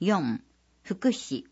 4、福祉。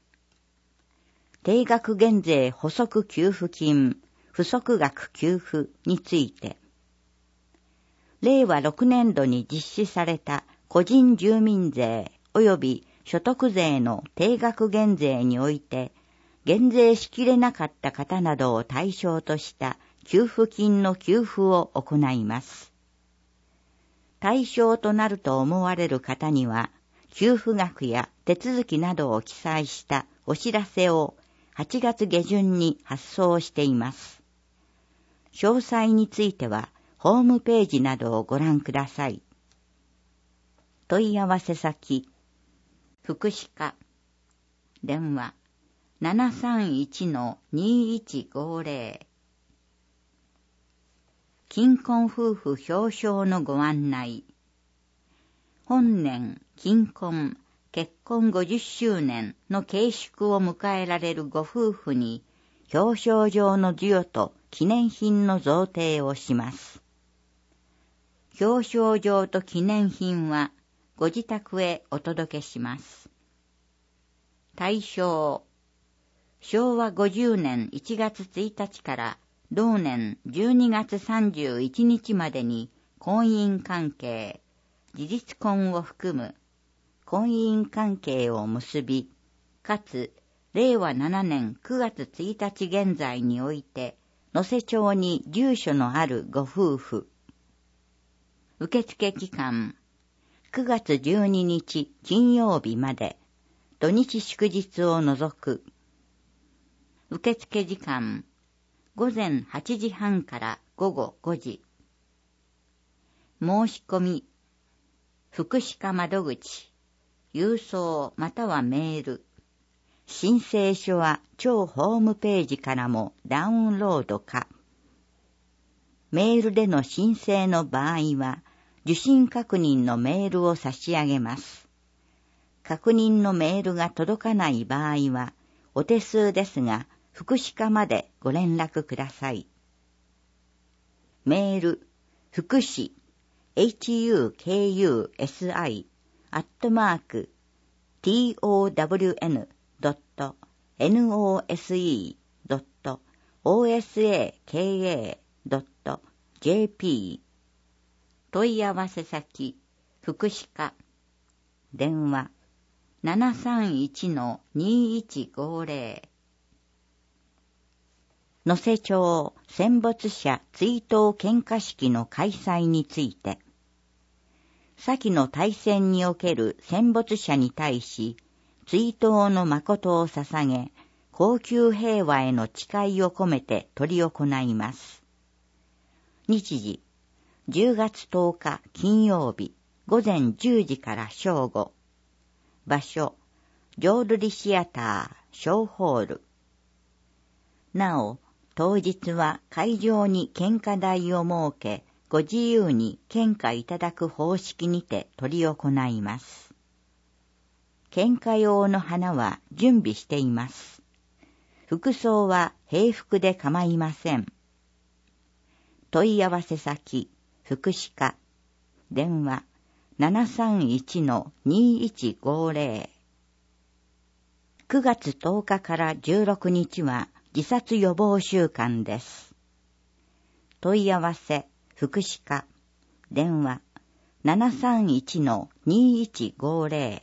定額減税補足給付金、不足額給付について、令和6年度に実施された個人住民税及び所得税の定額減税において、減税しきれなかった方などを対象とした給付金の給付を行います。対象となると思われる方には、給付額や手続きなどを記載したお知らせを8月下旬に発送しています。詳細については、ホームページなどをご覧ください。問い合わせ先、福祉課、電話 731-2150。金婚夫婦表彰のご案内。本年金婚結婚50周年の慶祝を迎えられるご夫婦に表彰状の授与と記念品の贈呈をします。表彰状と記念品はご自宅へお届けします。対象、昭和50年1月1日から同年12月31日までに婚姻関係、事実婚を含む婚姻関係を結び、かつ令和7年9月1日現在において、能勢町に住所のあるご夫婦。受付期間、9月12日金曜日まで、土日祝日を除く。受付時間、午前8時半から午後5時。申し込み、福祉課窓口、郵送またはメール。申請書は町ホームページからもダウンロードか。メールでの申請の場合は、受信確認のメールを差し上げます。確認のメールが届かない場合は、お手数ですが、福祉課までご連絡ください。メール、福祉、town.mac.town.osaka.jp 問い合わせ先、福祉課。電話 731-2150。能勢町戦没者追悼献花式の開催について、先の大戦における戦没者に対し、追悼の誠を捧げ、恒久平和への誓いを込めて執り行います。日時、10月10日金曜日、午前10時から正午。場所、浄瑠璃シアター、小ホール。なお、当日は会場に献花台を設け、ご自由に献花いただく方式にて執り行います。献花用の花は準備しています。服装は平服で構いません。問い合わせ先、福祉課。電話 731-2150。9月10日から16日は自殺予防週間です。問い合わせ、福祉課。電話 731-2150。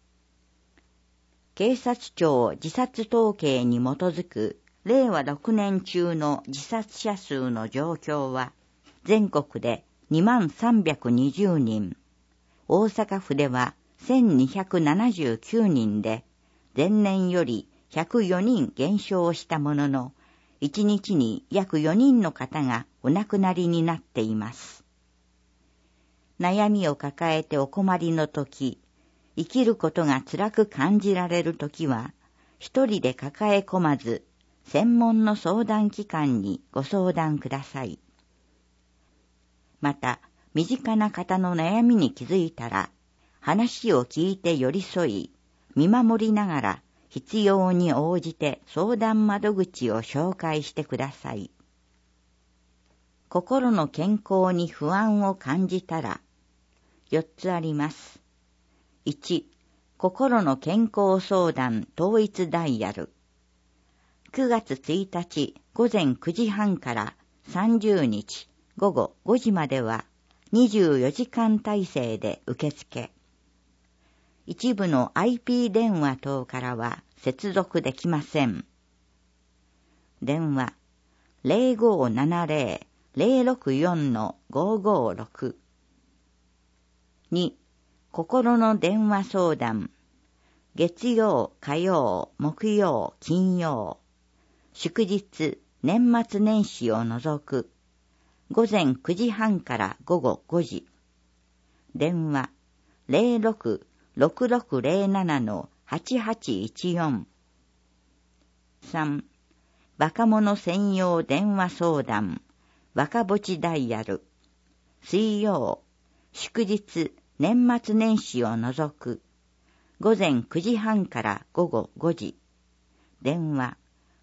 警察庁自殺統計に基づく令和6年中の自殺者数の状況は、全国で2320人、大阪府では1279人で、前年より104人減少したものの、1日に約4人の方がお亡くなりになっています。悩みを抱えてお困りのとき、生きることが辛く感じられるときは、一人で抱え込まず、専門の相談機関にご相談ください。また、身近な方の悩みに気づいたら、話を聞いて寄り添い、見守りながら必要に応じて相談窓口を紹介してください。心の健康に不安を感じたら、4つあります。1、 心の健康相談統一ダイヤル。9月1日午前9時半から30日午後5時までは24時間体制で受付。一部の IP 電話等からは接続できません。電話 0570-064-556。2. 心の電話相談。月曜、火曜、木曜、金曜。祝日、年末年始を除く。午前9時半から午後5時。電話 06-6607-8814。3. 若者専用電話相談。若ぼちダイヤル。水曜、祝日、年末年始を除く。午前9時半から午後5時。電話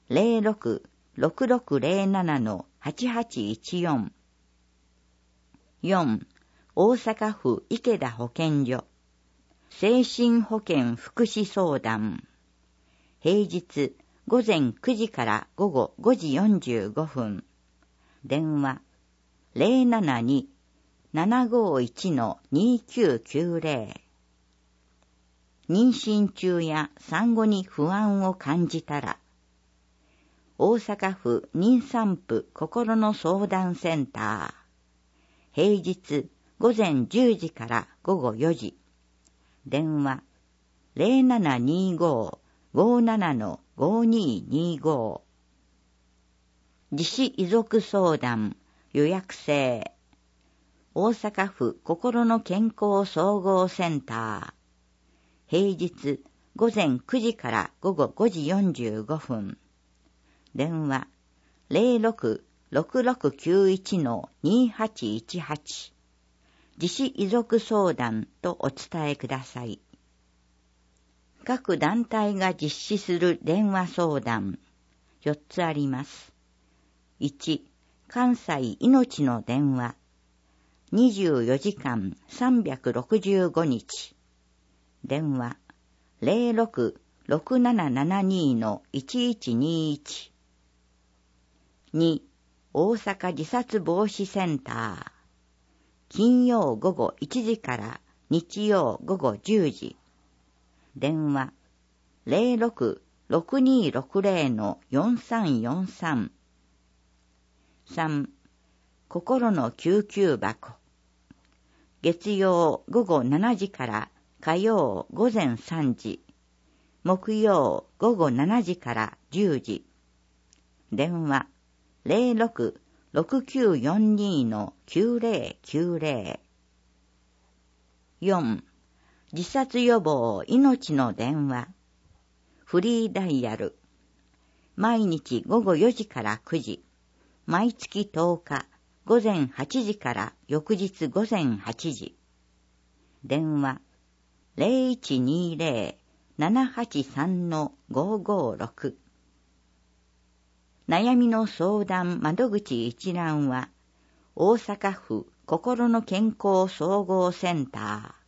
06-6607-8814。4. 大阪府池田保健所。精神保健福祉相談。平日午前9時から午後5時45分。電話 072-751-2990。妊娠中や産後に不安を感じたら、大阪府妊産婦心の相談センター。平日午前10時から午後4時。電話 0725-57-5225。自死遺族相談予約制。大阪府心の健康総合センター。平日午前9時から午後5時45分。電話 06-6691-2818。自死遺族相談とお伝えください。各団体が実施する電話相談4つあります。1、関西命の電話。24時間365日。電話 06-6772-1121。2、大阪自殺防止センター。金曜午後1時から日曜午後10時。電話 06-6260-4343。3. 心の救急箱。月曜午後7時から火曜午前3時。木曜午後7時から10時。電話 06-6942-9090。4. 自殺予防命の電話。フリーダイヤル。毎日午後4時から9時。毎月10日午前8時から翌日午前8時。電話 0120-783-556。悩みの相談窓口一覧は、大阪府心の健康総合センター。